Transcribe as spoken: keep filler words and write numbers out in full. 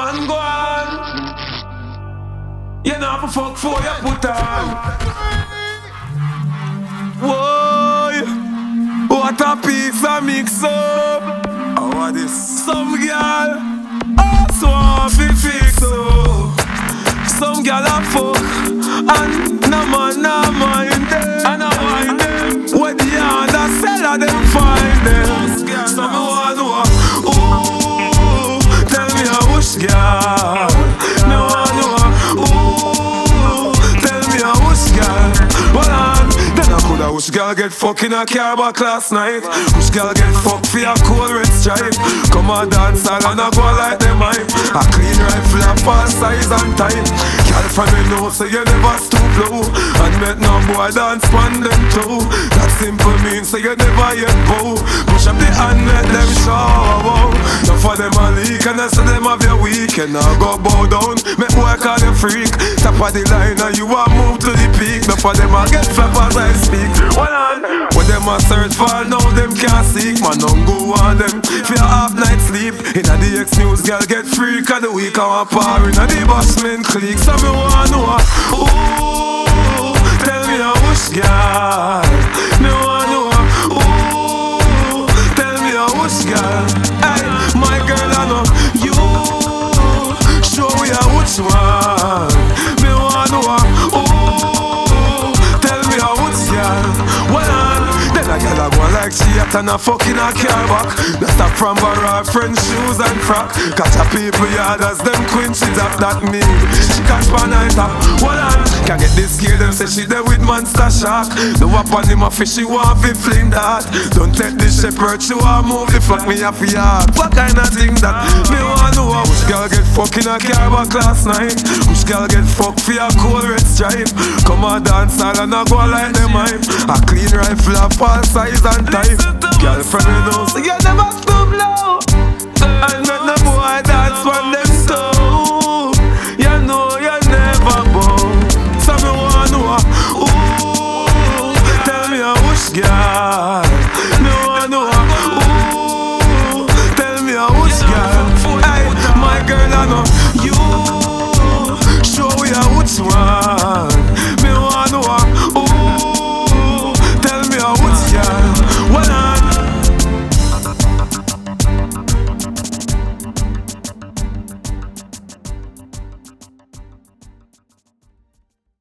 man go on. You know for fuck for you put on. Whoa, what a piece of mix up. How are this? Some girl also want to fix up. Some girl a fuck and no man no mind them. And I mind them. What the other seller them find them. Some want know. Ooh, tell me a wish girl. No one know. Ooh, tell me a wish girl. Well on, then I coulda wish girl get fuck in a car back last night. Wish girl get fuck for a cool red stripe. Come on dance hall and I go like them hype. A clean rifle a full size and type. Girl from me know so you never stoop low. And make no boy dance pan them too. That simple means so you never yet bow. Push up the hand let them show. Now for them a leak and I say them have your weekend. Now go bow down, make boy call you freak. Top of the line and you a move to the peak. Now for them a get flap as I speak. Hold on, when them a search for now them can't seek. Man don't go on them for your half night sleep. In a the X News girl get freak of the week. I want power in a the Bossman clique. So me want know. Ooh, tell me a wish girl. Me want know. Ooh, tell me a wish girl. Hey, my girl I know you. Show me a which one. Me want know. Ooh, tell me a which girl. Well on, then a girl a go like she at and a fucking a car back. That stop from borrow her friend's shoes and frock. Catch a people yard as them quinches up that mean. She catch pan night up. Well on, can't get this girl them say she there with monster shark. The weapon him a fish she want fi fling that. Don't take this shepherd she want move the flock me a fi yard. What kind of thing that me want know? Which girl get fuck in a car back last night? Which girl get fuck for a cool red stripe? Come on dance hall and I go like them hype. A clean rifle a full size and type. Girl from me know so you never stoop low. And make no boy dance when them toe. You know you never bow. So me want know. Ooh, tell me a wish girl.